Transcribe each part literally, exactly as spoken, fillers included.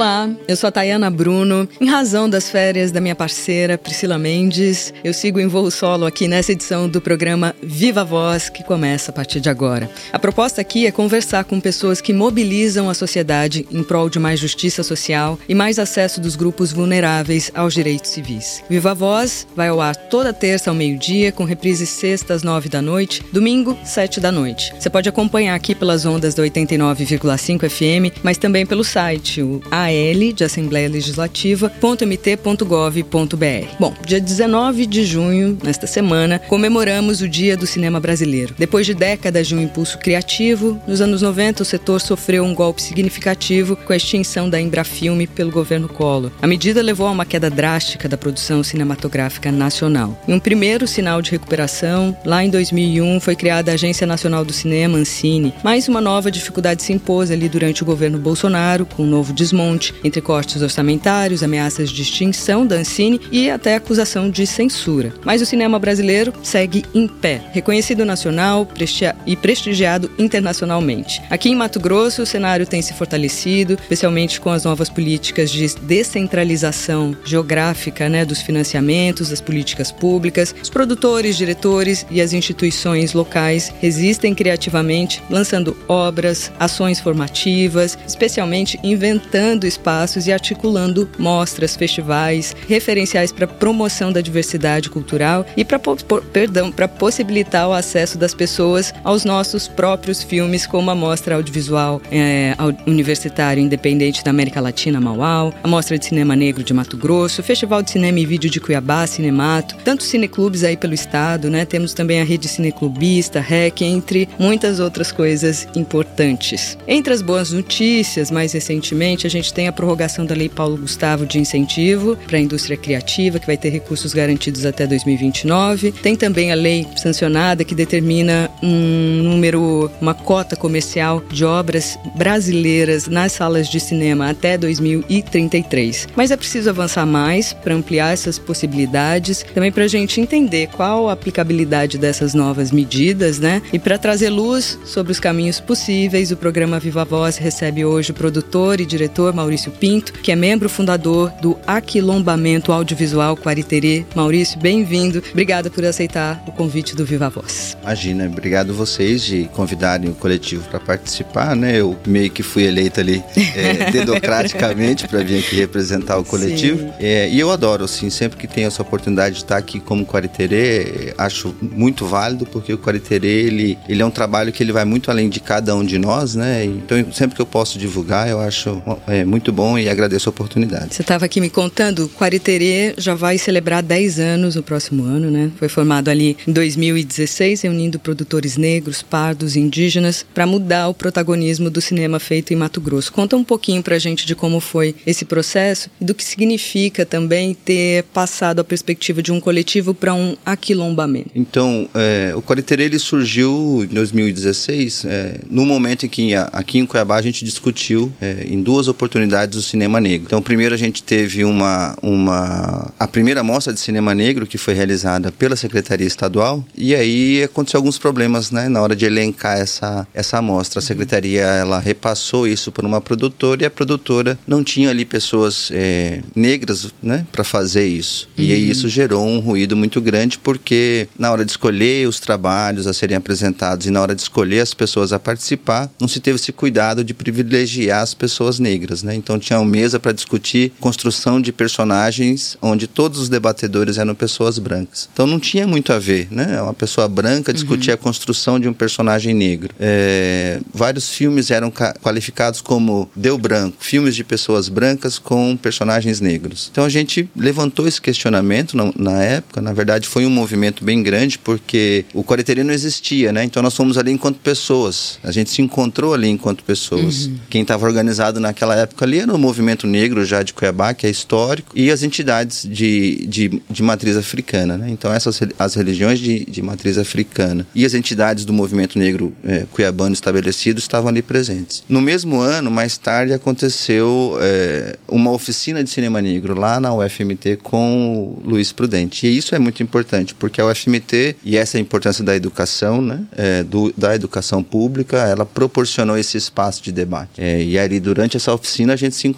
Olá, eu sou a Tayana Bruno. Em razão das férias da minha parceira Priscila Mendes, eu sigo em voo solo aqui nessa edição do programa Viva a Voz, que começa a partir de agora. A proposta aqui é conversar com pessoas que mobilizam a sociedade em prol de mais justiça social e mais acesso dos grupos vulneráveis aos direitos civis. Viva a Voz vai ao ar toda terça ao meio-dia, com reprise sexta às nove da noite, domingo, sete da noite. Você pode acompanhar aqui pelas ondas da oitenta e nove vírgula cinco F M, mas também pelo site, o A L de Assembleia Legislativa ponto m t ponto gov ponto b r. Bom, dia dezenove de junho, nesta semana, comemoramos o Dia do Cinema Brasileiro. Depois de décadas de um impulso criativo, nos anos noventa o setor sofreu um golpe significativo com a extinção da Embrafilme pelo governo Collor. A medida levou a uma queda drástica da produção cinematográfica nacional. Em um primeiro sinal de recuperação, lá em dois mil e um foi criada a Agência Nacional do Cinema, Ancine, mas uma nova dificuldade se impôs ali durante o governo Bolsonaro, com um novo desmonte entre cortes orçamentários, ameaças de extinção da Ancine e até acusação de censura. Mas o cinema brasileiro segue em pé, reconhecido nacional e prestigiado internacionalmente. Aqui em Mato Grosso, o cenário tem se fortalecido, especialmente com as novas políticas de descentralização geográfica, né, dos financiamentos, das políticas públicas. Os produtores, diretores e as instituições locais resistem criativamente, lançando obras, ações formativas, especialmente inventando espaços e articulando mostras, festivais, referenciais para promoção da diversidade cultural e para perdão, para possibilitar o acesso das pessoas aos nossos próprios filmes, como a Mostra Audiovisual é, Universitário Independente da América Latina, Mauau, a Mostra de Cinema Negro de Mato Grosso, o Festival de Cinema e Vídeo de Cuiabá, Cinemato, tantos cineclubes aí pelo estado, né? Temos também a Rede Cineclubista, R E C, entre muitas outras coisas importantes. Entre as boas notícias, mais recentemente, a gente tem a prorrogação da Lei Paulo Gustavo de incentivo para a indústria criativa, que vai ter recursos garantidos até dois mil e vinte e nove. Tem também a lei sancionada que determina um número, uma cota comercial de obras brasileiras nas salas de cinema até dois mil e trinta e três. Mas é preciso avançar mais para ampliar essas possibilidades, também para a gente entender qual a aplicabilidade dessas novas medidas, né? E para trazer luz sobre os caminhos possíveis, o programa Viva a Voz recebe hoje o produtor e diretor Maurício Pinto, que é membro fundador do Aquilombamento Audiovisual Quariterê. Maurício, bem-vindo. Obrigada por aceitar o convite do Viva a Voz. Imagina, obrigado vocês de convidarem o coletivo para participar, né? Eu meio que fui eleito ali é, democraticamente para vir aqui representar o coletivo. É, e eu adoro, assim, sempre que tenho essa oportunidade de estar aqui como Quariterê, acho muito válido, porque o Quariterê, ele, ele é um trabalho que ele vai muito além de cada um de nós, né? Então, sempre que eu posso divulgar, eu acho é, muito bom e agradeço a oportunidade. Você estava aqui me contando, o Quariterê já vai celebrar dez anos no próximo ano, né? Foi formado ali em dois mil e dezesseis, reunindo produtores negros, pardos, indígenas, para mudar o protagonismo do cinema feito em Mato Grosso. Conta um pouquinho pra gente de como foi esse processo e do que significa também ter passado a perspectiva de um coletivo para um aquilombamento. Então, é, o Quariterê, ele surgiu em dois mil e dezesseis, é, no momento em que aqui em Cuiabá a gente discutiu é, em duas oportunidades o cinema negro. Então, primeiro a gente teve uma, uma a primeira mostra de cinema negro que foi realizada pela Secretaria Estadual, e aí aconteceu alguns problemas, né, na hora de elencar essa, essa amostra. A Secretaria, ela repassou isso para uma produtora, e a produtora não tinha ali pessoas é, negras, né, para fazer isso. Uhum. E aí isso gerou um ruído muito grande, porque na hora de escolher os trabalhos a serem apresentados e na hora de escolher as pessoas a participar, não se teve esse cuidado de privilegiar as pessoas negras, né? Então tinha uma mesa para discutir construção de personagens onde todos os debatedores eram pessoas brancas. Então não tinha muito a ver, né? Uma pessoa branca discutir uhum. a construção de um personagem negro. É, vários filmes eram ca- qualificados como deu branco, filmes de pessoas brancas com personagens negros. Então a gente levantou esse questionamento na, na época. Na verdade foi um movimento bem grande, porque o Quariterê não existia, né? Então nós fomos ali enquanto pessoas. A gente se encontrou ali enquanto pessoas. Uhum. Quem estava organizado naquela época ali era o movimento negro já de Cuiabá, que é histórico, e as entidades de, de, de matriz africana, né? Então essas as religiões de, de matriz africana e as entidades do movimento negro é, cuiabano estabelecido estavam ali presentes. No mesmo ano, mais tarde, aconteceu é, uma oficina de cinema negro lá na U F M T com o Luiz Prudente. E isso é muito importante, porque a U F M T, e essa é a importância da educação, né? É, do, da educação pública, ela proporcionou esse espaço de debate. É, e ali, durante essa oficina, a gente se encontrou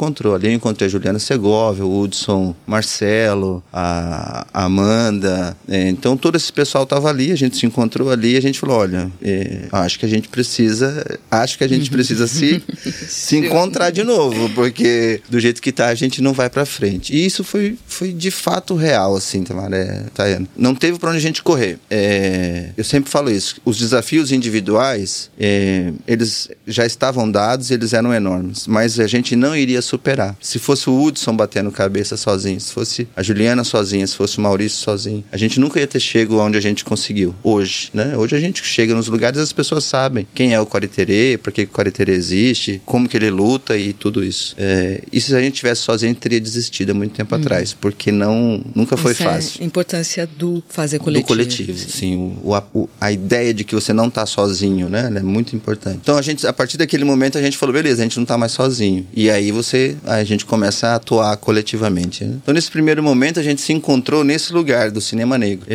encontrou. Ali eu encontrei a Juliana Segovia, o Hudson Marcelo, a Amanda. É, então todo esse pessoal estava ali, a gente se encontrou ali e a gente falou, olha, é, acho que a gente precisa, acho que a gente precisa se, se encontrar de novo, porque do jeito que tá a gente não vai pra frente. E isso foi, foi de fato real, assim, Tamara, Tayana. Não teve pra onde a gente correr. É, eu sempre falo isso, os desafios individuais, é, eles já estavam dados, eles eram enormes, mas a gente não iria superar. Se fosse o Hudson batendo cabeça sozinho, se fosse a Juliana sozinha, se fosse o Maurício sozinho, a gente nunca ia ter chego onde a gente conseguiu hoje, né? Hoje a gente chega nos lugares e as pessoas sabem quem é o Quariterê, por que o Quariterê existe, como que ele luta e tudo isso. É, e se a gente tivesse sozinho, teria desistido há muito tempo hum. atrás, porque não, nunca foi Essa fácil. É a importância do fazer coletivo. Do coletivo, sim. O, o, a ideia de que você não está sozinho, né? Ela é muito importante. Então, a gente, a partir daquele momento, a gente falou, beleza, a gente não está mais sozinho. E aí você, a gente começa a atuar coletivamente, né? Então, nesse primeiro momento, a gente se encontrou nesse lugar do cinema negro.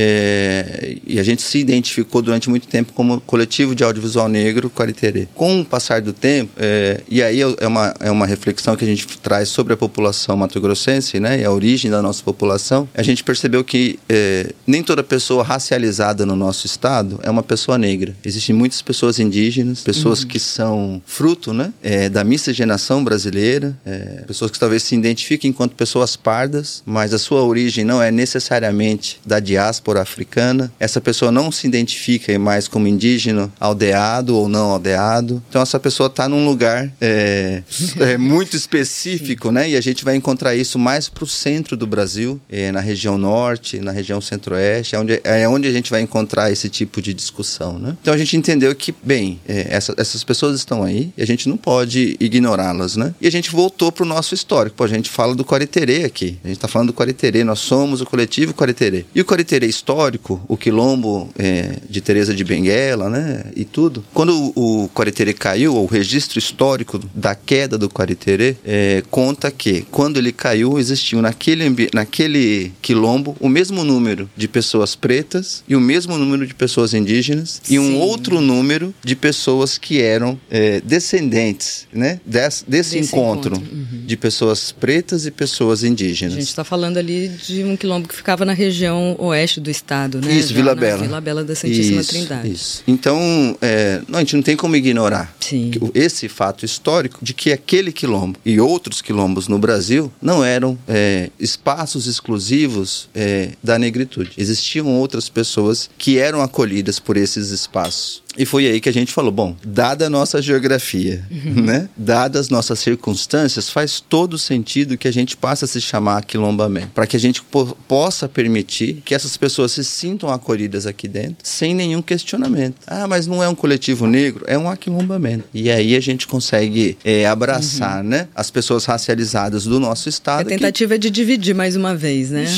É, e a gente se identificou durante muito tempo como coletivo de audiovisual negro Quariterê. Com o passar do tempo, é, e aí é uma, é uma reflexão que a gente traz sobre a população mato-grossense, né? E a origem da nossa população, a gente percebeu que é, nem toda pessoa racializada no nosso estado é uma pessoa negra. Existem muitas pessoas indígenas, pessoas uhum. que são fruto, né? É, da miscigenação brasileira, é, pessoas que talvez se identifiquem enquanto pessoas pardas, mas a sua origem não é necessariamente da diáspora africana. Essa pessoa não se identifica mais como indígena, aldeado ou não aldeado. Então essa pessoa está num lugar é, é, muito específico, né? E a gente vai encontrar isso mais para o centro do Brasil, é, na região norte, na região centro-oeste, é onde, é onde a gente vai encontrar esse tipo de discussão, né? Então a gente entendeu que, bem, é, essa, essas pessoas estão aí e a gente não pode ignorá-las, né? E a gente voltou para o nosso histórico. Pô, a gente fala do Quariterê aqui. A gente está falando do Quariterê, nós somos o coletivo Quariterê. E o Quariterê histórico, o quilombo é, de Teresa de Benguela, né? E tudo. Quando o, o Quariterê caiu, o registro histórico da queda do Quariterê é, conta que, quando ele caiu, existiu naquele, naquele quilombo o mesmo número de pessoas pretas e o mesmo número de pessoas indígenas. Sim. E um outro número de pessoas que eram é, descendentes, né? Des, desse, desse encontro, encontro. Uhum. de pessoas pretas e pessoas indígenas. A gente está falando ali de um quilombo que ficava na região oeste do estado, né? Isso, Já Vila Bela. Vila Bela da Santíssima isso, Trindade. Isso. Então, é, não, a gente não tem como ignorar Sim. esse fato histórico de que aquele quilombo e outros quilombos no Brasil não eram é, espaços exclusivos é, da negritude. Existiam outras pessoas que eram acolhidas por esses espaços. E foi aí que a gente falou, bom, dada a nossa geografia, uhum. né? Dadas as nossas circunstâncias, faz todo sentido que a gente passe a se chamar aquilombamento, para que a gente po- possa permitir que essas pessoas se sintam acolhidas aqui dentro, sem nenhum questionamento. Ah, mas não é um coletivo negro, é um aquilombamento. E aí a gente consegue é, abraçar, uhum. né? As pessoas racializadas do nosso estado. A tentativa que... é de dividir mais uma vez, né?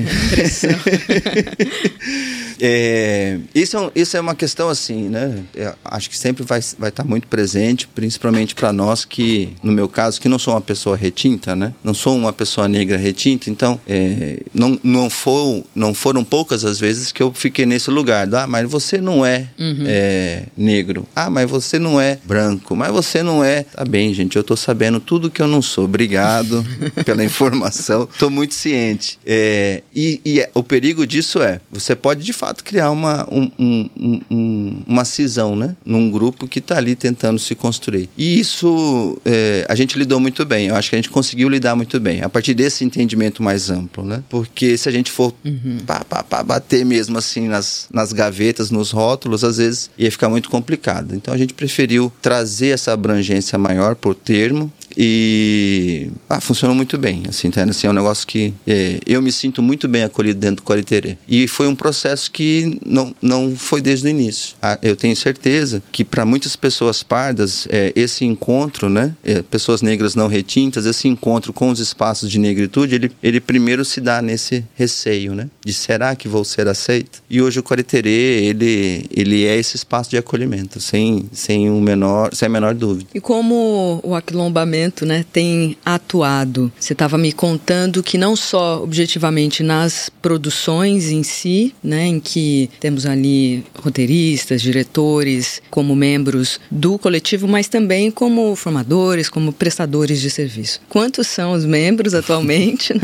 É, isso, é, isso é uma questão assim, né? Eu acho que sempre vai, vai estar muito presente, principalmente para nós que, no meu caso, que não sou uma pessoa retinta, né? Não sou uma pessoa negra retinta, então é, não, não, for, não foram poucas as vezes que eu fiquei nesse lugar. Ah, mas você não é, uhum. é negro. Ah, mas você não é branco. Mas você não é... Tá bem, gente, eu tô sabendo tudo que eu não sou. Obrigado pela informação. Tô muito ciente. É, e, e o perigo disso é, você pode de fato criar uma, um, um, um, uma cisão, né? Num grupo que está ali tentando se construir. E isso é, a gente lidou muito bem. Eu acho que a gente conseguiu lidar muito bem. A partir desse entendimento mais amplo, né? Porque se a gente for uhum. pá, pá, pá, bater mesmo assim nas, nas gavetas, nos rótulos, às vezes ia ficar muito complicado. Então a gente preferiu trazer essa abrangência maior por termo. E ah, funcionou muito bem, assim, tá? Assim, é um negócio que é, eu me sinto muito bem acolhido dentro do Quariterê. E foi um processo que não, não foi desde o início. Ah, eu tenho certeza que para muitas pessoas pardas, é, esse encontro, né, é, pessoas negras não retintas, esse encontro com os espaços de negritude, ele, ele primeiro se dá nesse receio, né, de será que vou ser aceito? E hoje o Quariterê, ele, ele é esse espaço de acolhimento, sem, sem, um menor, sem a menor dúvida. E como o aquilombamento momento, né, tem atuado? Você estava me contando que não só objetivamente nas produções em si, né, em que temos ali roteiristas, diretores, como membros do coletivo, mas também como formadores, como prestadores de serviço. Quantos são os membros atualmente?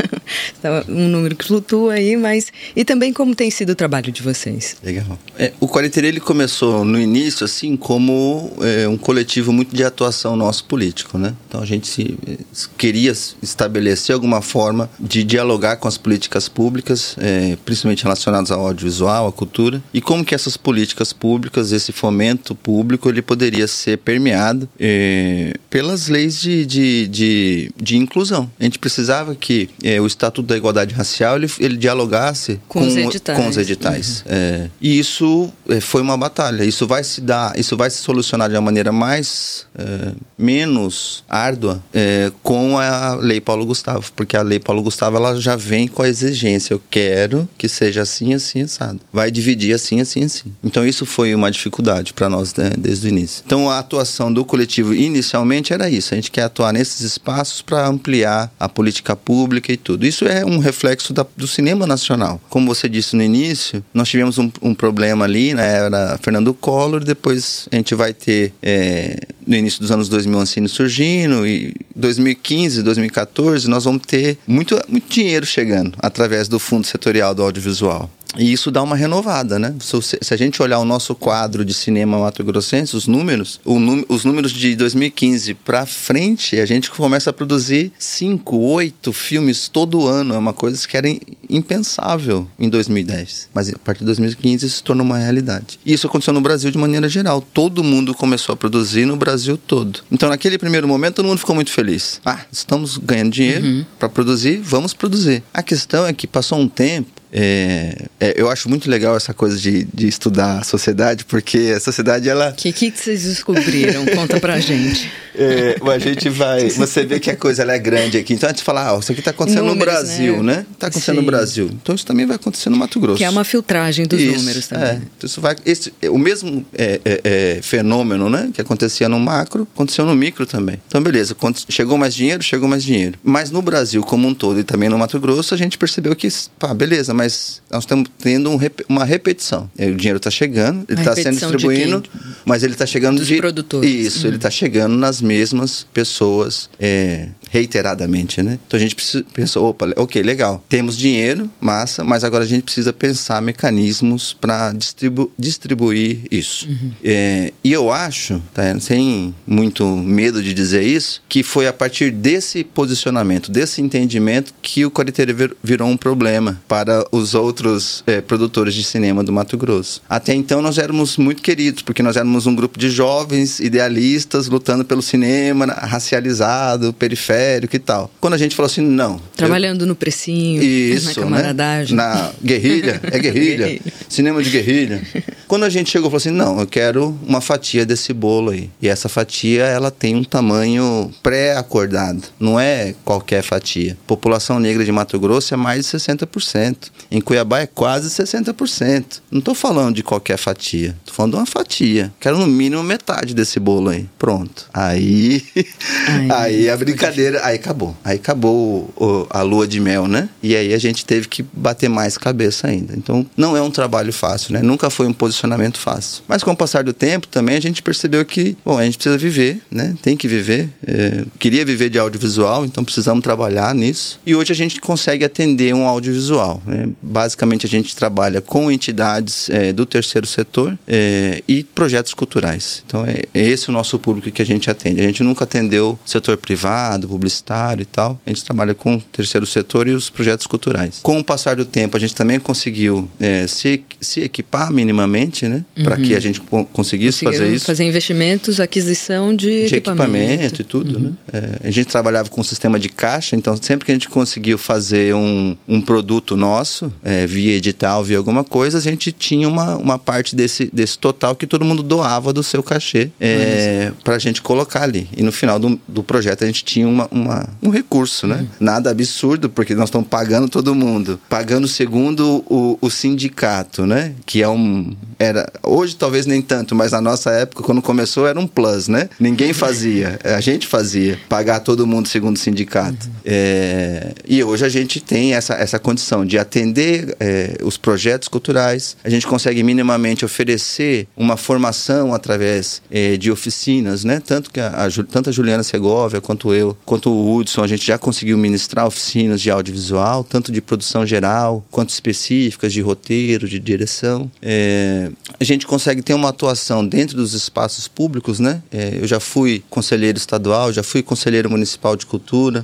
Um número que flutua aí, mas... E também como tem sido o trabalho de vocês? Legal. É, o Quariteira, ele começou no início, assim, como é, um coletivo muito de atuação nosso político, né? Então a gente se, queria estabelecer alguma forma de dialogar com as políticas públicas, é, principalmente relacionadas ao audiovisual, à cultura, e como que essas políticas públicas, esse fomento público, ele poderia ser permeado é, pelas leis de, de, de, de inclusão. A gente precisava que é, o Estatuto da Igualdade Racial, ele, ele dialogasse com, com os editais. Com os editais. Uhum. É, e isso é, foi uma batalha. Isso vai se dar, isso vai se solucionar de uma maneira mais, é, menos árdua é, com a Lei Paulo Gustavo, porque a Lei Paulo Gustavo, ela já vem com a exigência, eu quero que seja assim, assim, assado. Vai dividir assim, assim, assim. Então isso foi uma dificuldade para nós, né, desde o início. Então a atuação do coletivo inicialmente era isso, a gente quer atuar nesses espaços para ampliar a política pública e tudo. Isso é um reflexo da, do cinema nacional. Como você disse no início, nós tivemos um, um problema ali, né, era Fernando Collor, depois a gente vai ter é, no início dos anos dois mil, Ancine surgindo, e dois mil e quinze, dois mil e quatorze, nós vamos ter muito, muito dinheiro chegando através do Fundo Setorial do Audiovisual. E isso dá uma renovada, né? Se a gente olhar o nosso quadro de cinema mato-grossense, os números, o num, os números de dois mil e quinze para frente, a gente começa a produzir cinco, oito filmes todo ano. É uma coisa que era impensável em dois mil e dez. Mas a partir de dois mil e quinze isso se tornou uma realidade. E isso aconteceu no Brasil de maneira geral. Todo mundo começou a produzir no Brasil todo. Então, naquele primeiro momento, todo mundo ficou muito feliz. Ah, estamos ganhando dinheiro uhum. para produzir, vamos produzir. A questão é que passou um tempo. É, é, eu acho muito legal essa coisa de, de estudar a sociedade, porque a sociedade, ela... O que, que vocês descobriram? Conta pra gente. É, a gente vai... Você vê que a coisa ela é grande aqui. Então a gente fala, ah, isso aqui tá acontecendo números, no Brasil, né? né? Tá acontecendo Sim. no Brasil. Então isso também vai acontecer no Mato Grosso. Que é uma filtragem dos isso, números também. É. Então, isso vai, esse, o mesmo é, é, é, fenômeno, né? Que acontecia no macro, aconteceu no micro também. Então beleza, chegou mais dinheiro, chegou mais dinheiro. Mas no Brasil como um todo e também no Mato Grosso, a gente percebeu que, pá, beleza, mas nós estamos tendo um, uma repetição. O dinheiro está chegando, ele está sendo distribuindo, mas ele está chegando Dos de... produtores. Isso, uhum. ele está chegando nas mesmas pessoas é, reiteradamente, né? Então a gente precisa, pensou, opa, ok, legal, temos dinheiro, massa, mas agora a gente precisa pensar mecanismos para distribu distribuir isso. Uhum. É, e eu acho, tá, sem muito medo de dizer isso, que foi a partir desse posicionamento, desse entendimento, que o Quariteira vir, virou um problema para os outros é, produtores de cinema do Mato Grosso. Até então nós éramos muito queridos, porque nós éramos um grupo de jovens idealistas lutando pelo cinema racializado, periférico e tal. Quando a gente falou assim, não... Trabalhando eu... no precinho, isso, na camaradagem. Né? Na guerrilha, é guerrilha, guerrilha. Cinema de guerrilha. Quando a gente chegou e falou assim, não, eu quero uma fatia desse bolo aí. E essa fatia, ela tem um tamanho pré-acordado. Não é qualquer fatia. A população negra de Mato Grosso é mais de sessenta por cento. Em Cuiabá é quase sessenta por cento. Não estou falando de qualquer fatia. Estou falando de uma fatia. Quero no mínimo metade desse bolo aí. Pronto. Aí... Ai, aí a brincadeira... Aí acabou. Aí acabou o, o, a lua de mel, né? E aí a gente teve que bater mais cabeça ainda. Então, não é um trabalho fácil, né? Nunca foi um posicionamento fácil. Mas com o passar do tempo, também a gente percebeu que, bom, a gente precisa viver, né? Tem que viver. É, queria viver de audiovisual, então precisamos trabalhar nisso. E hoje a gente consegue atender um audiovisual, né? Basicamente a gente trabalha com entidades é, do terceiro setor é, e projetos culturais. Então é, é esse o nosso público que a gente atende. A gente nunca atendeu setor privado, publicitário e tal. A gente trabalha com o terceiro setor e os projetos culturais. Com o passar do tempo, a gente também conseguiu é, se, se equipar minimamente, né? Uhum. Para que a gente conseguisse fazer isso. Fazer investimentos, aquisição de, de equipamento. equipamento e tudo, uhum. né? É, a gente trabalhava com um sistema de caixa, então sempre que a gente conseguiu fazer um, um produto nosso, é, via edital, via alguma coisa, a gente tinha uma, uma parte desse, desse total que todo mundo doava do seu cachê é, para a gente colocar ali. E no final do, do projeto a gente tinha uma, uma, um recurso, né? Uhum. Nada absurdo, porque nós estamos pagando todo mundo. Pagando segundo o, o sindicato, né? Que é um, era, hoje talvez nem tanto, mas na nossa época, quando começou, era um plus, né? Ninguém fazia, a gente fazia, pagar todo mundo segundo o sindicato. Uhum. É, e hoje a gente tem essa, essa condição de atender é, os projetos culturais, a gente consegue minimamente oferecer uma formação através é, de oficinas, né? Tanto que a, a, tanto a Juliana Segovia, quanto eu, quanto o Hudson, a gente já conseguiu ministrar oficinas de audiovisual, tanto de produção geral, quanto específicas de roteiro, de direção. É, a gente consegue ter uma atuação dentro dos espaços públicos, né? É, eu já fui conselheiro estadual, já fui conselheiro municipal de cultura.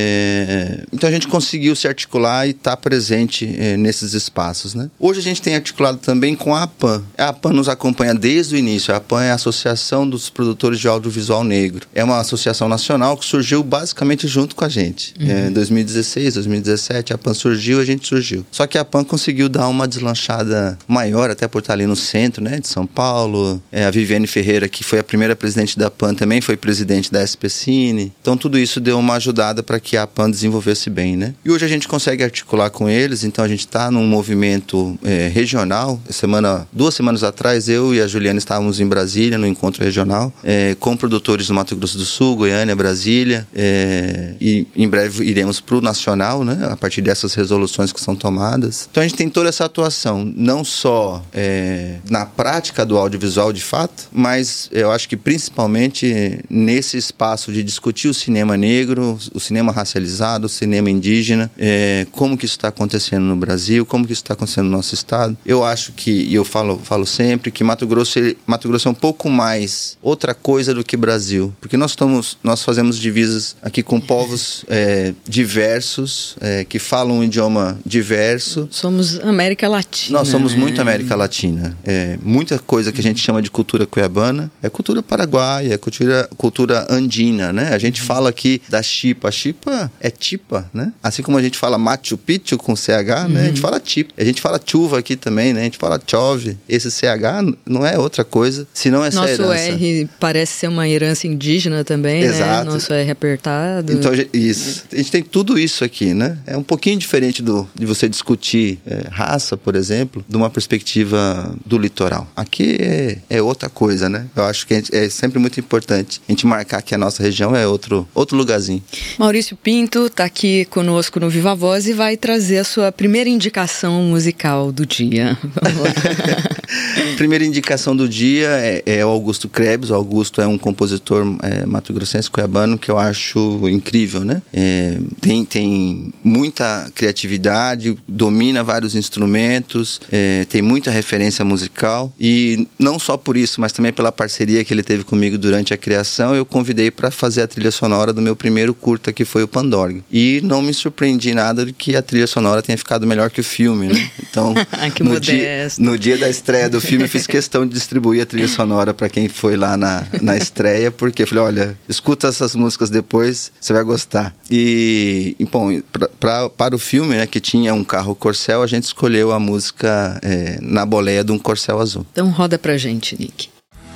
É, então a gente conseguiu se articular e estar tá presente é, nesses espaços, né? Hoje a gente tem articulado também com a APAN. A APAN nos acompanha desde o início. A APAN é a Associação dos Produtores de Audiovisual Negro. É uma associação nacional que surgiu basicamente junto com a gente. Uhum. É, em dois mil e dezesseis, dois mil e dezessete, a APAN surgiu, a gente surgiu. Só que a APAN conseguiu dar uma deslanchada maior, até por estar ali no centro, né, de São Paulo. É, a Viviane Ferreira, que foi a primeira presidente da APAN, também foi presidente da S P Cine. Então tudo isso deu uma ajudada para que a APAN desenvolvesse bem, né? E hoje a gente consegue articular com eles, então a gente está num movimento é, regional. Semana, duas semanas atrás, eu e a Juliana estávamos em Brasília, no encontro regional, é, com produtores do Mato Grosso do Sul, Goiânia, Brasília, é, e em breve iremos para o nacional, né, a partir dessas resoluções que são tomadas. Então a gente tem toda essa atuação, não só é, na prática do audiovisual de fato, mas eu acho que principalmente nesse espaço de discutir o cinema negro, o cinema racializado, o cinema indígena, é, como que isso está acontecendo no Brasil, como que isso está acontecendo no nosso estado. Eu acho que, e eu falo, falo sempre, que Mato Grosso, ele, Mato Grosso é um pouco mais outra coisa do que Brasil, porque nós, estamos, nós fazemos divisas aqui com povos é, diversos, é, que falam um idioma diverso. Somos América Latina. Nós somos né? muito América Latina. É, muita coisa que a gente chama de cultura cuiabana é cultura paraguaia, é cultura, cultura andina, né? A gente fala aqui da chipa. A chipa é tipa, né? Assim como a gente fala Machu Picchu com C H, uhum. né? A gente fala tipa. A gente fala chuva aqui também, né? A gente fala chove. Esse C H não é outra coisa, senão essa Nosso herança. R parece ser uma herança indígena também, Exato. né? Nosso R apertado. Então, isso. A gente tem tudo isso aqui, né? É um pouquinho diferente do, de você discutir é, raça, por exemplo, de uma perspectiva do litoral. Aqui é, é outra coisa, né? Eu acho que a gente, é sempre muito importante a gente marcar que a nossa região é outro, outro lugarzinho. Maurício Pinto está aqui conosco no Viva Voz e vai trazer a sua primeira indicação musical do dia. Vamos lá. Primeira indicação do dia é, é o Augusto Krebs. O Augusto é um compositor é, mato-grossense, cuiabano, que eu acho incrível, né? É, tem, tem muita criatividade, domina vários instrumentos, é, tem muita referência musical e não só por isso, mas também pela parceria que ele teve comigo durante a criação, eu convidei para fazer a trilha sonora do meu primeiro curta, que foi o Pandorga. E não me surpreendi nada de que a trilha sonora tenha ficado melhor que o filme, né? Então, que no, modesto. dia, no dia da estreia do filme, eu fiz questão de distribuir a trilha sonora para quem foi lá na, na estreia, porque eu falei, olha, escuta essas músicas depois, você vai gostar. E, e bom, pra, pra, para o filme, né, que tinha um carro Corcel, a gente escolheu a música é, Na Boleia de um Corcel Azul. Então roda pra gente, Nick.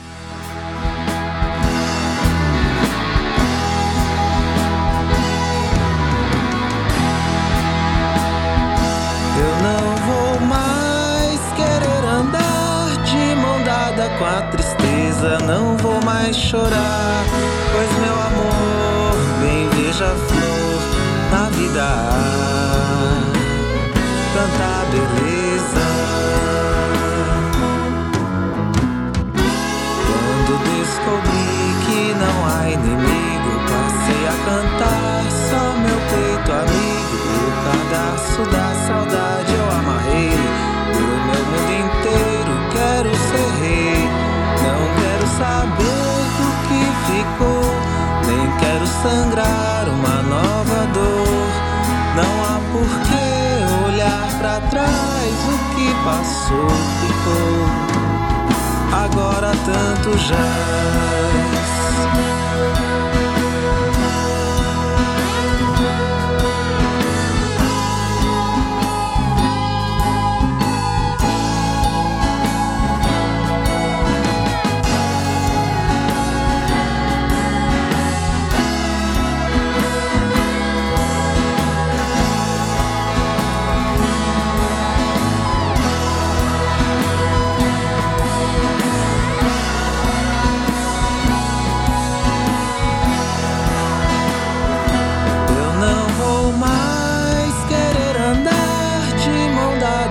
Com a tristeza não vou mais chorar, pois meu amor, bem beija-flor, na vida há tanta beleza. Quando descobri que não há inimigo, passei a cantar só meu peito amigo. O cadastro da saudade eu amarrei, o meu mundo inteiro quero ser rei. Não quero saber do que ficou, nem quero sangrar uma nova dor. Não há por que olhar pra trás, o que passou ficou, agora tanto jaz.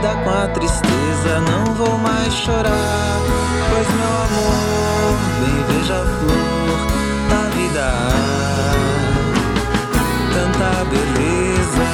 mondada com a tristeza, não vou mais chorar, pois meu amor, bem veja a flor da vida há tanta beleza.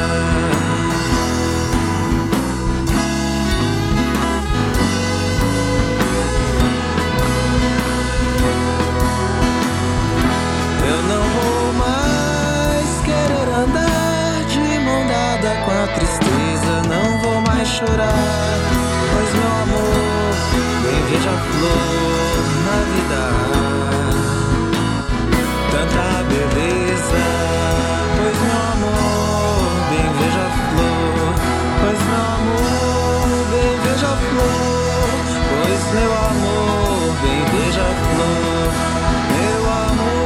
Eu não vou mais querer andar de mão dada com a tristeza, não vou mais chorar, pois meu amor, bem veja a flor na vida há tanta beleza, pois meu amor, bem veja a flor, pois meu amor, bem veja a flor, pois meu amor, bem veja a flor, meu amor.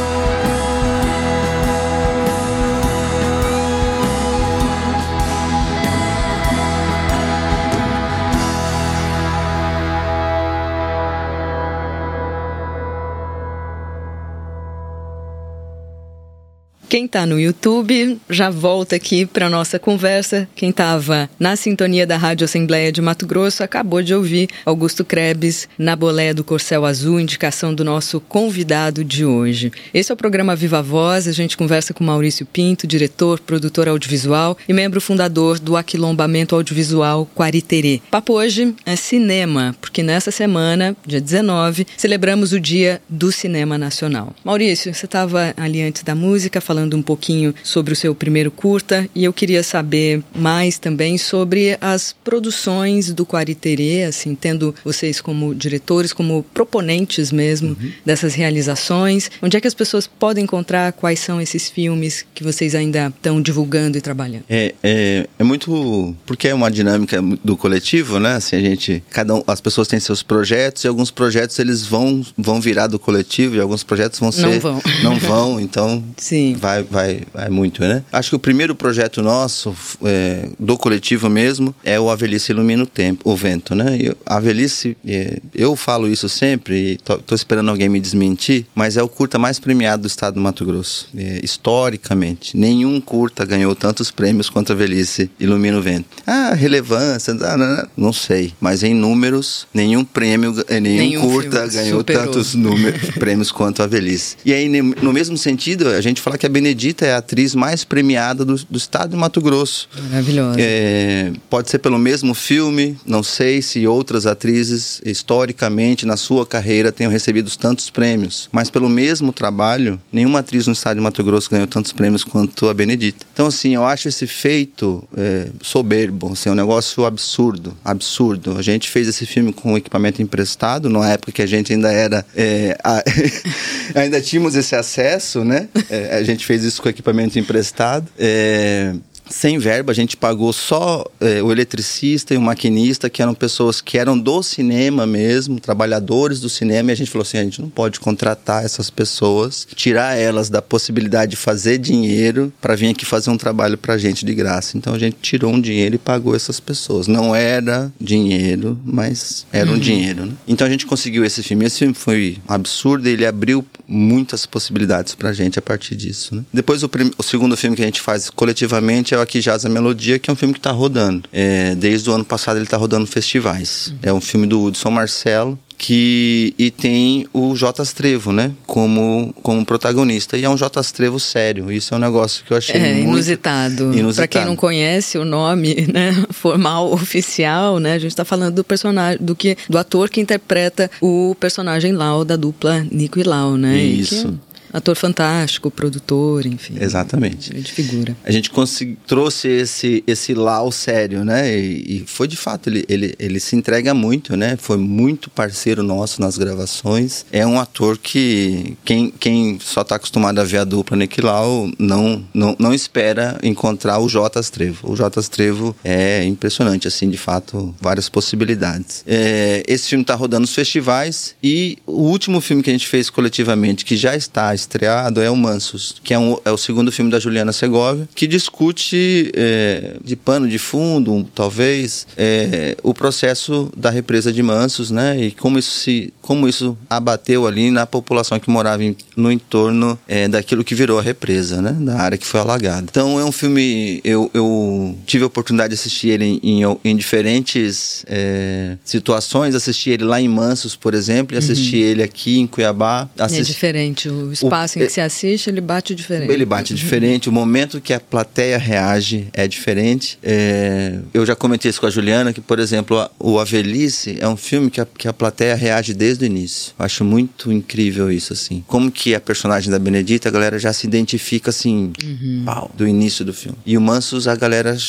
Quem está no YouTube já volta aqui para a nossa conversa. Quem estava na sintonia da Rádio Assembleia de Mato Grosso acabou de ouvir Augusto Krebs na Bolé do Corcel Azul, indicação do nosso convidado de hoje. Esse é o programa Viva Voz. A gente conversa com Maurício Pinto, diretor, produtor audiovisual e membro fundador do Aquilombamento Audiovisual Quariterê. Papo hoje é cinema, porque nessa semana, dia dezenove, celebramos o Dia do Cinema Nacional. Maurício, você estava ali antes da música falando falando um pouquinho sobre o seu primeiro curta, e eu queria saber mais também sobre as produções do Quariterê, assim, tendo vocês como diretores, como proponentes mesmo uhum. dessas realizações. Onde é que as pessoas podem encontrar? Quais são esses filmes que vocês ainda estão divulgando e trabalhando? É, é, é muito... Porque é uma dinâmica do coletivo, né? Assim, a gente... Cada um, as pessoas têm seus projetos, e alguns projetos eles vão, vão virar do coletivo, e alguns projetos vão ser... Não vão. Não vão, então... Sim. Vai, vai, vai muito, né? Acho que o primeiro projeto nosso, é, do coletivo mesmo, é o A Velhice Ilumina o Tempo, o Vento, né? E a velhice, é, eu falo isso sempre, e tô, tô esperando alguém me desmentir, mas é o curta mais premiado do estado do Mato Grosso. É, historicamente, nenhum curta ganhou tantos prêmios quanto A Velhice Ilumina o Vento. Ah, relevância, não, não, não sei, mas em números, nenhum prêmio, nenhum, nenhum curta ganhou superou. tantos números, prêmios quanto A Velhice. E aí, no mesmo sentido, a gente fala que a Benedita é a atriz mais premiada do, do estado de Mato Grosso. Maravilhosa. É, pode ser pelo mesmo filme, não sei se outras atrizes, historicamente, na sua carreira, tenham recebido tantos prêmios, mas pelo mesmo trabalho, nenhuma atriz no estado de Mato Grosso ganhou tantos prêmios quanto a Benedita. Então, assim, eu acho esse feito é, soberbo, assim, é um negócio absurdo, absurdo. A gente fez esse filme com equipamento emprestado, numa época que a gente ainda era... É, a, ainda tínhamos esse acesso, né? É, a gente fez isso com equipamento emprestado. É... Sem verba, a gente pagou só é, o eletricista e o maquinista, que eram pessoas que eram do cinema mesmo, trabalhadores do cinema, e a gente falou assim, a gente não pode contratar essas pessoas, tirar elas da possibilidade de fazer dinheiro para vir aqui fazer um trabalho pra gente de graça. Então a gente tirou um dinheiro e pagou essas pessoas. Não era dinheiro, mas era um uhum. dinheiro, né? Então a gente conseguiu esse filme. Esse filme foi absurdo e ele abriu muitas possibilidades pra gente a partir disso, né? Depois o, prim- o segundo filme que a gente faz coletivamente é o Aqui Jaz a Melodia, que é um filme que está rodando. É, desde o ano passado ele está rodando festivais. Uhum. É um filme do Hudson Marcelo, que, e tem o Jotas Trevo, né, como, como protagonista, e é um Jotas Trevo sério. Isso é um negócio que eu achei é, muito inusitado. inusitado. Para quem não conhece o nome, né, formal, oficial, né, a gente está falando do personagem, do, que, do ator que interpreta o personagem Lau, da dupla Nico e Lau, né? Isso. Ator fantástico, produtor, enfim. Exatamente. De figura. A gente consegui, trouxe esse, esse Lau sério, né? E, e foi de fato, ele, ele, ele se entrega muito, né? Foi muito parceiro nosso nas gravações. É um ator que quem, quem só está acostumado a ver a dupla Nick Lau não, não, não espera encontrar o Jotas Trevo. O Jotas Trevo é impressionante, assim, de fato, várias possibilidades. É, esse filme está rodando nos festivais, e o último filme que a gente fez coletivamente, que já está estreado é o Mansos, que é, um, é o segundo filme da Juliana Segovia, que discute é, de pano de fundo, talvez, é, o processo da represa de Mansos, né? E como isso, se, como isso abateu ali na população que morava em, no entorno é, daquilo que virou a represa, né? Da área que foi alagada. Então é um filme, eu, eu tive a oportunidade de assistir ele em, em, em diferentes é, situações, assisti ele lá em Mansos, por exemplo, e assisti uhum. ele aqui em Cuiabá. Assisti... É diferente, o espaço o, em que é, se assiste, ele bate diferente. Ele bate uhum. diferente, o momento que a plateia reage é diferente. É, eu já comentei isso com a Juliana, que, por exemplo, a, o A Velhice é um filme que a, que a plateia reage desde o início. Eu acho muito incrível isso, assim. Como que a personagem da Benedita, a galera já se identifica, assim, uhum. pau, do início do filme. E o Mansos, a galera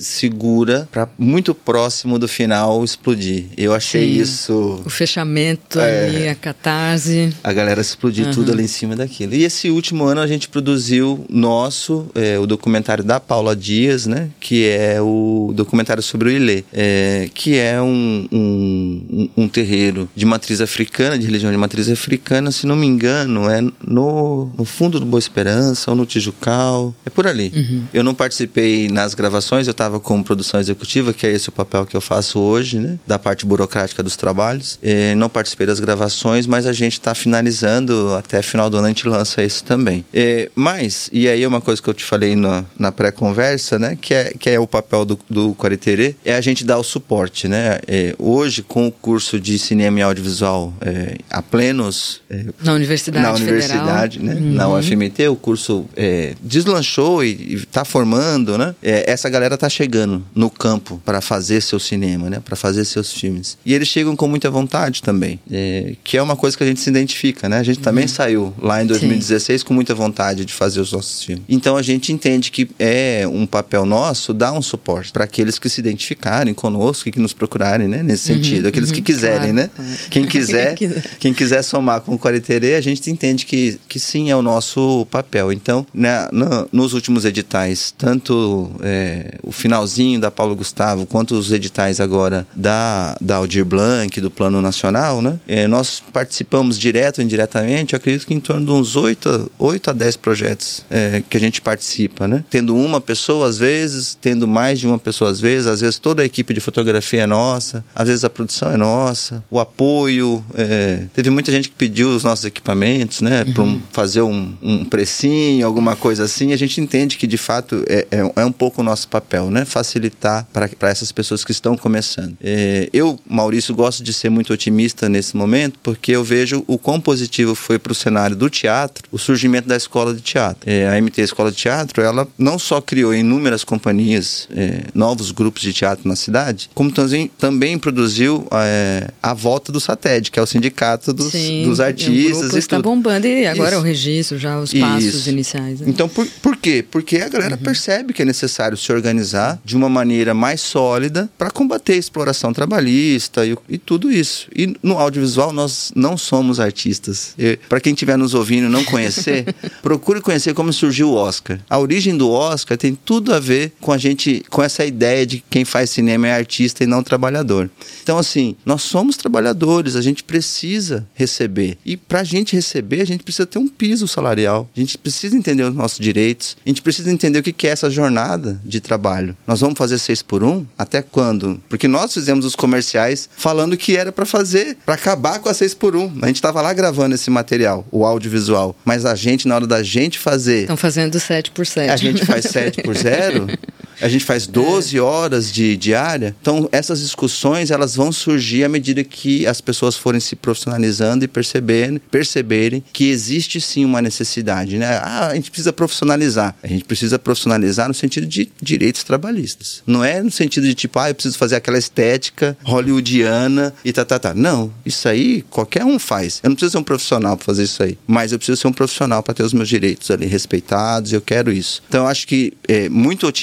segura pra muito próximo do final explodir. Eu achei Sim. isso... O fechamento é, ali, a catarse. A galera explodir uhum. tudo ali em cima daquilo. E esse último ano a gente produziu nosso, é, o documentário da Paula Dias, né? Que é o documentário sobre o Ilê. É, que é um, um, um terreiro de matriz africana, de religião de matriz africana, se não me engano, é no, no fundo do Boa Esperança ou no Tijucal. É por ali. Uhum. Eu não participei nas gravações, eu estava como produção executiva, que é esse o papel que eu faço hoje, né? Da parte burocrática dos trabalhos. É, não participei das gravações, mas a gente está finalizando, até final do ano a gente lança esse também. É, mas, e aí é uma coisa que eu te falei na, na pré-conversa, né? Que é, que é o papel do, do Quariterê, é a gente dar o suporte, né? É, hoje, com o curso de cinema e audiovisual é, a plenos... É, na Universidade Na Universidade, Federal. né? Uhum. Na U F M T, o curso é, deslanchou e está formando, né? É, essa galera está chegando no campo para fazer seu cinema, né? Para fazer seus filmes. E eles chegam com muita vontade também, é, que é uma coisa que a gente se identifica, né? A gente uhum. também saiu lá em dois mil e dezesseis Sim. com muita vontade de fazer os nossos filmes. Então a gente entende que é um papel nosso dar um suporte para aqueles que se identificarem conosco e que nos procurarem, né? Nesse uhum, sentido, aqueles uhum, que quiserem, claro, né? Claro. Quem quiser, quem quiser somar com o Quariterê, a gente entende que, que sim, é o nosso papel. Então, né, no, nos últimos editais, tanto é, o finalzinho da Paulo Gustavo, quanto os editais agora da, da Aldir Blanc, do Plano Nacional, né? É, nós participamos direto ou indiretamente, eu acredito que em torno de uns oito a dez projetos é, que a gente participa, né? Tendo uma pessoa, às vezes, tendo mais de uma pessoa, às vezes, às vezes toda a equipe de fotografia é nossa, às vezes a produção é nossa, o apoio, é, teve muita gente que pediu os nossos equipamentos, né? Uhum. Para um, fazer um, um precinho, alguma coisa assim, a gente entende que, de fato, é, é, é um pouco o nosso papel, né? Facilitar para essas pessoas que estão começando. É, eu, Maurício, gosto de ser muito otimista nesse momento, porque eu vejo o quão positivo foi para o cenário do teatro o surgimento da escola de teatro. É, a M T Escola de Teatro, ela não só criou inúmeras companhias, é, novos grupos de teatro na cidade, como também, também produziu é, a volta do SATED, que é o sindicato dos, Sim, dos artistas. O grupo e está tudo. bombando e agora Isso. é o registro, já os passos Isso. iniciais. Né? Então, por, por quê? Porque a galera uhum. percebe que é necessário se organizar de uma maneira mais sólida para combater a exploração trabalhista e, e tudo isso. E no audiovisual nós não somos artistas. Para quem estiver nos ouvindo e não conhecer, procure conhecer como surgiu o Oscar. A origem do Oscar tem tudo a ver com a gente, com essa ideia de que quem faz cinema é artista e não trabalhador. Então, assim, nós somos trabalhadores, a gente precisa receber. E para a gente receber, a gente precisa ter um piso salarial. A gente precisa entender os nossos direitos. A gente precisa entender o que é essa jornada de trabalho. Nós vamos fazer seis por um? Até quando? Porque nós fizemos os comerciais falando que era para fazer, para acabar com a seis por um. A gente estava lá gravando esse material, o audiovisual. Mas a gente, na hora da gente fazer... Estão fazendo sete por sete. A gente faz sete por zero... A gente faz doze horas de diária. Então, essas discussões, elas vão surgir à medida que as pessoas forem se profissionalizando e perceberem, perceberem que existe sim uma necessidade, né? Ah, a gente precisa profissionalizar. A gente precisa profissionalizar no sentido de direitos trabalhistas. Não é no sentido de tipo, ah, eu preciso fazer aquela estética hollywoodiana e tá, tá, tá. Não, isso aí qualquer um faz. Eu não preciso ser um profissional para fazer isso aí. Mas eu preciso ser um profissional para ter os meus direitos ali respeitados. Eu quero isso. Então, eu acho que é muito otimista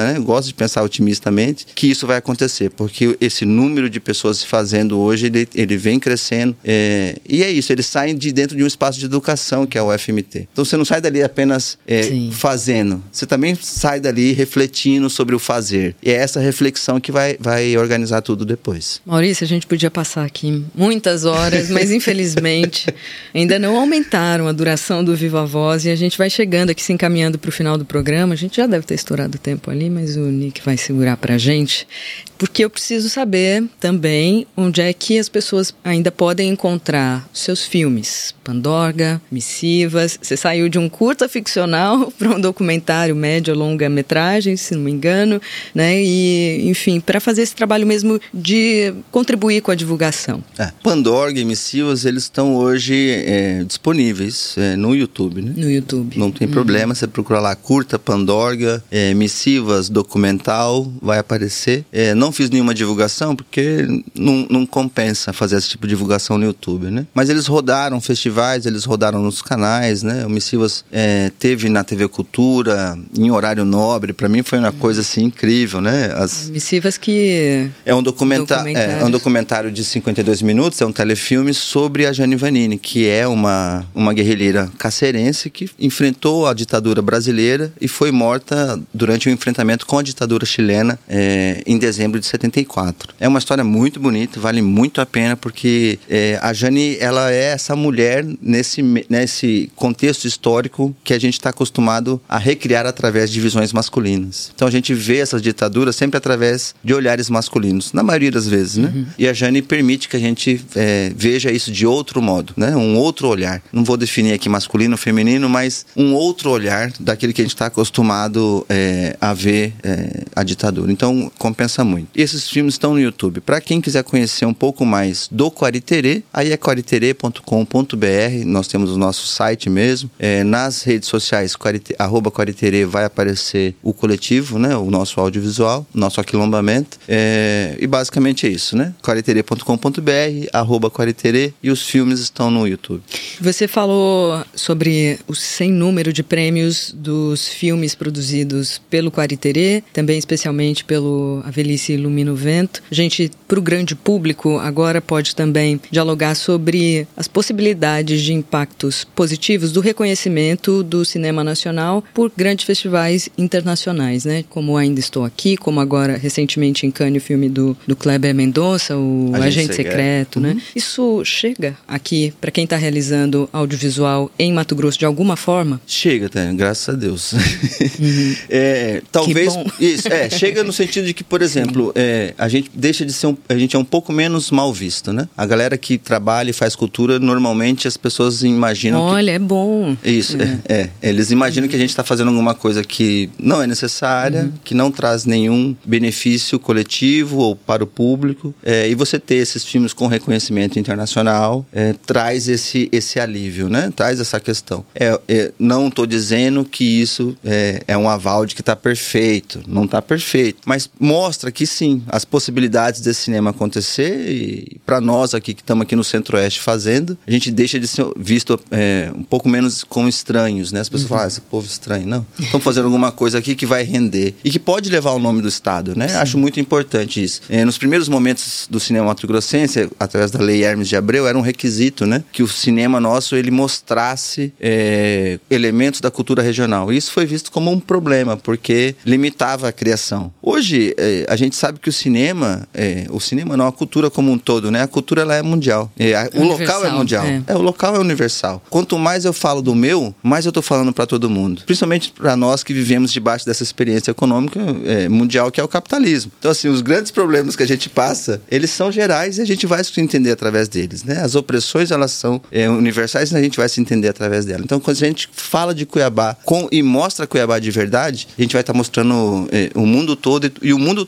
né? Eu gosto de pensar otimistamente que isso vai acontecer, porque esse número de pessoas se fazendo hoje, ele, ele vem crescendo. É, e é isso, eles saem de dentro de um espaço de educação, que é o U F M T. Então você não sai dali apenas é, fazendo, você também sai dali refletindo sobre o fazer. E é essa reflexão que vai, vai organizar tudo depois. Maurício, a gente podia passar aqui muitas horas, mas infelizmente ainda não aumentaram a duração do Viva Voz e a gente vai chegando aqui, se encaminhando para o final do programa. A gente já deve ter estourado o tempo ali, mas o Nick vai segurar para a gente, porque eu preciso saber também onde é que as pessoas ainda podem encontrar seus filmes. Pandorga, Missivas. Você saiu de um curta ficcional para um documentário médio, longa metragem, se não me engano, né? E, enfim, para fazer esse trabalho mesmo de contribuir com a divulgação. É, Pandorga e Missivas, eles estão hoje é, disponíveis é, no YouTube, né? No YouTube. Não tem uhum. problema, você procura lá curta, Pandorga, é, Missivas, documental, vai aparecer. É, não fiz nenhuma divulgação porque não, não compensa fazer esse tipo de divulgação no YouTube, né? Mas eles rodaram festivais, eles rodaram nos canais, né? O Missivas é, teve na T V Cultura, em horário nobre, pra mim foi uma uhum. coisa assim incrível, né? As... Missivas que... É um, documenta... é, é um documentário de cinquenta e dois minutos, é um telefilme sobre a Jane Vanini, que é uma, uma guerrilheira cacerense que enfrentou a ditadura brasileira e foi morta durante o enfrentamento com a ditadura chilena é, em dezembro de setenta e quatro. É uma história muito bonita, vale muito a pena, porque é, a Jane, ela é essa mulher nesse, nesse contexto histórico que a gente está acostumado a recriar através de visões masculinas. Então a gente vê essas ditaduras sempre através de olhares masculinos, na maioria das vezes, né? Uhum. E a Jane permite que a gente é, veja isso de outro modo, né? Um outro olhar. Não vou definir aqui masculino ou feminino, mas um outro olhar daquele que a gente está acostumado é, a ver é, a ditadura. Então compensa muito. E esses filmes estão no YouTube. Para quem quiser conhecer um pouco mais do Quaritere, aí é quaritere ponto com ponto b r. Nós temos o nosso site mesmo. É, nas redes sociais, quarite, arroba Quaritere, vai aparecer o coletivo, né? O nosso audiovisual, nosso aquilombamento. É, e basicamente é isso, né? quaritere ponto com ponto b r, arroba Quaritere, e os filmes estão no YouTube. Você falou sobre o sem número de prêmios dos filmes produzidos pelo Quaritere, também especialmente pelo A Velhice Ilumina o Vento. A gente, para o grande público, agora pode também dialogar sobre as possibilidades de impactos positivos do reconhecimento do cinema nacional por grandes festivais internacionais, né? Como Ainda Estou Aqui, como agora recentemente em Cannes o filme do, do Kleber Mendonça, o Agente, Agente Secreto, uhum. né? Isso chega aqui para quem está realizando audiovisual em Mato Grosso de alguma forma? Chega, tá? Graças a Deus. Uhum. é, talvez isso, é, chega no sentido de que, por exemplo, é, a gente deixa de ser um, a gente é um pouco menos mal visto, né? A galera que trabalha e faz cultura, normalmente as pessoas imaginam Olha, que... é bom. Isso, é. É, é. Eles imaginam uhum. que a gente está fazendo alguma coisa que não é necessária, uhum. que não traz nenhum benefício coletivo ou para o público. É, e você ter esses filmes com reconhecimento internacional é, traz esse, esse alívio, né? Traz essa questão. É, é, não estou dizendo que isso é, é um aval de que está perfeito. Não está perfeito. Mas mostra que sim, as possibilidades desse cinema acontecer, e para nós aqui que estamos aqui no Centro-Oeste fazendo, a gente deixa de ser visto é, um pouco menos como estranhos, né? As pessoas uhum. falam, ah, esse povo estranho. Não. Estão fazendo alguma coisa aqui que vai render e que pode levar o nome do Estado, né? Sim. Acho muito importante isso. É, nos primeiros momentos do cinema mato-grossense, através da Lei Hermes de Abreu, era um requisito, né? Que o cinema nosso, ele mostrasse é, elementos da cultura regional. Isso foi visto como um problema, porque limitava a criação. Hoje, é, a gente sabe que o cinema, é, o cinema não, a cultura como um todo, né? A cultura, ela é mundial. É, a, o local é mundial. É. É, o local é universal. Quanto mais eu falo do meu, mais eu tô falando para todo mundo. Principalmente para nós que vivemos debaixo dessa experiência econômica é, mundial, que é o capitalismo. Então, assim, os grandes problemas que a gente passa, eles são gerais e a gente vai se entender através deles, né? As opressões, elas são é, universais e a gente vai se entender através delas. Então, quando a gente fala de Cuiabá com, e mostra Cuiabá de verdade, a gente vai estar tá mostrando é, o mundo todo e, e o mundo todo vai se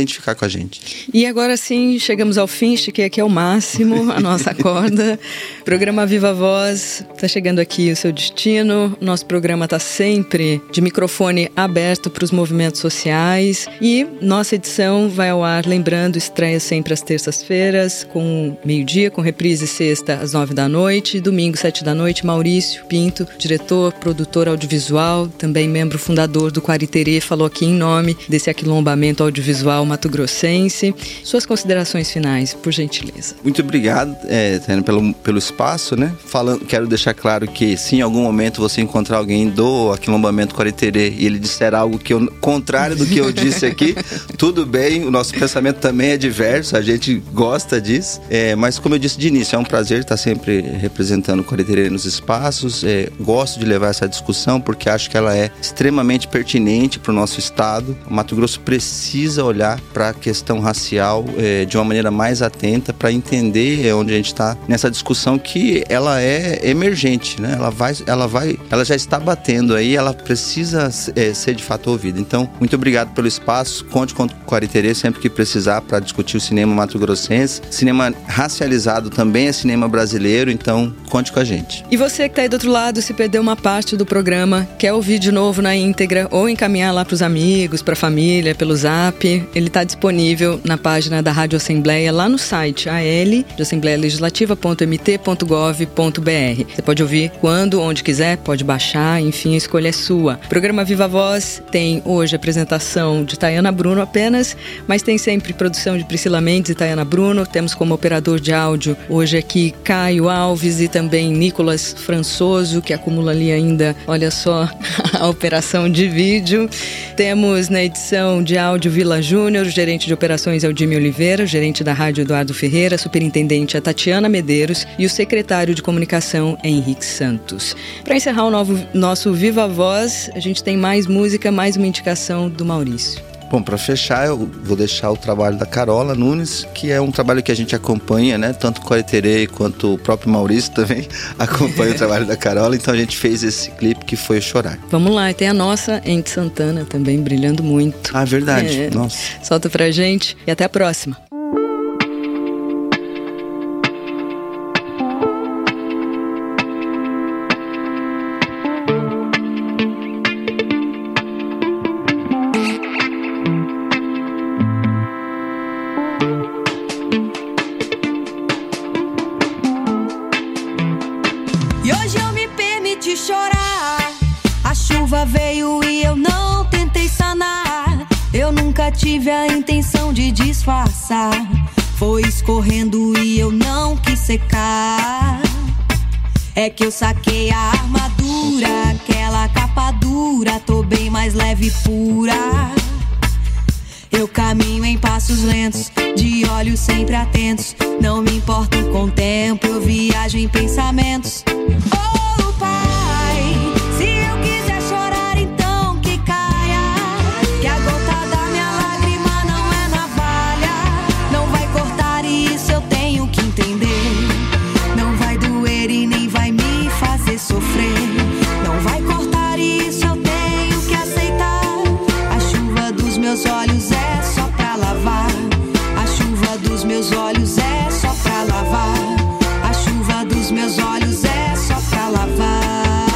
identificar com a gente. E agora sim, chegamos ao fim, estiquei aqui ao máximo a nossa corda. Programa Viva Voz, está chegando aqui o seu destino. Nosso programa está sempre de microfone aberto para os movimentos sociais. E nossa edição vai ao ar, lembrando, estreia sempre às terças-feiras, com meio-dia, com reprise sexta às nove da noite. Domingo, sete da noite, Maurício Pinto, diretor, produtor audiovisual, também membro fundador do Quariterê, falou aqui em nome desse aquilombamento audiovisual mato-grossense. Suas considerações finais, por gentileza. Muito obrigado, é, Tânia, pelo, pelo espaço, né? Falando, quero deixar claro que se em algum momento você encontrar alguém do aquilombamento Quariterê e ele disser algo que eu, contrário do que eu disse aqui, tudo bem, o nosso pensamento também é diverso, a gente gosta disso, é, mas como eu disse de início, é um prazer estar sempre representando o Quariterê nos espaços, é, gosto de levar essa discussão porque acho que ela é extremamente pertinente para o nosso estado. O Mato Grosso precisa olhar para a questão racial é, de uma maneira mais atenta para entender onde a gente está nessa discussão que ela é emergente, né? Ela vai, ela vai, ela já está batendo aí, ela precisa é, ser de fato ouvida. Então, muito obrigado pelo espaço, conte com o Quariterê sempre que precisar para discutir o cinema mato-grossense. Cinema racializado também é cinema brasileiro, então conte com a gente. E você que está aí do outro lado, se perdeu uma parte do programa, quer ouvir de novo na íntegra ou encaminhar lá para os amigos, para a família, pelo Zap, ele está disponível na página da Rádio Assembleia, lá no site a l de assembleia legislativa ponto m t ponto gov ponto b r. Você pode ouvir quando, onde quiser, pode baixar, enfim, a escolha é sua. O programa Viva Voz tem hoje a apresentação de Tayana Bruno apenas, mas tem sempre produção de Priscila Mendes e Tayana Bruno. Temos como operador de áudio hoje aqui Caio Alves e também Nicolas Françoso, que acumula ali ainda, olha só, a operação de vídeo. Temos na edição de áudio Vila Júnior, o gerente de operações é o Jimmy Oliveira, o gerente da rádio Eduardo Ferreira, a superintendente é Tatiana Medeiros e o secretário de comunicação é Henrique Santos. Para encerrar o novo, nosso Viva Voz, a gente tem mais música, mais uma indicação do Maurício. Bom, para fechar, eu vou deixar o trabalho da Carola Nunes, que é um trabalho que a gente acompanha, né? Tanto o Quariterê quanto o próprio Maurício também acompanha o trabalho da Carola. Então a gente fez esse clipe que foi Chorar. Vamos lá, e tem a nossa Ente Santana também brilhando muito. Ah, verdade. É. Nossa. Solta pra gente e até a próxima. Tive a intenção de disfarçar, foi escorrendo e eu não quis secar. É que eu saquei a armadura, aquela capa dura, tô bem mais leve e pura. Eu caminho em passos lentos, de olhos sempre atentos. Não me importo com o tempo, eu viajo em pensamentos. Oh, Pai, se eu quiser chorar, então que caia, que a gota da minha lágrima não é navalha. Não vai cortar e isso eu tenho que entender. Não vai doer e nem vai me fazer sofrer. Não vai cortar e isso eu tenho que aceitar. A chuva dos meus olhos é só pra lavar. A chuva dos meus olhos é só pra lavar. A chuva dos meus olhos é só pra lavar.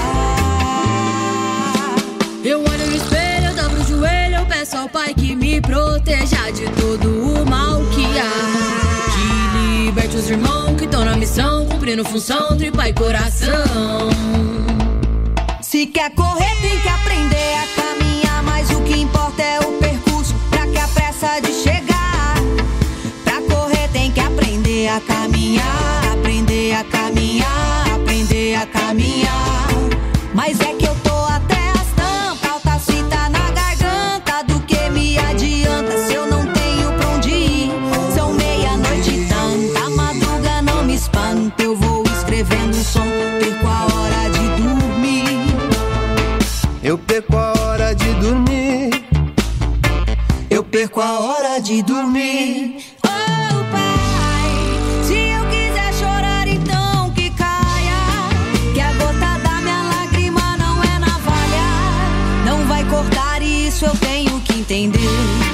Eu olho no espelho, eu dobro o joelho, eu peço ao Pai que me proteja de todo o mal que há. Que liberte os irmãos que estão na missão, cumprindo função de pai e coração. Se quer correr tem que aprender a caminhar, mas o que importa é o percurso, pra que a pressa de chegar. Pra correr tem que aprender a caminhar, aprender a caminhar, aprender a caminhar. Mas é que eu tô até as tampas, alta fita na garganta, do que me adianta se eu não tenho pra onde ir. São meia-noite e tanta, madruga não me espanta, eu vou escrevendo um som, perco a hora de dormir. Eu perco a hora de dormir. Eu perco a hora de dormir. Oh, Pai, se eu quiser chorar, então que caia, que a gota da minha lágrima não é navalha. Não vai cortar isso, eu tenho que entender.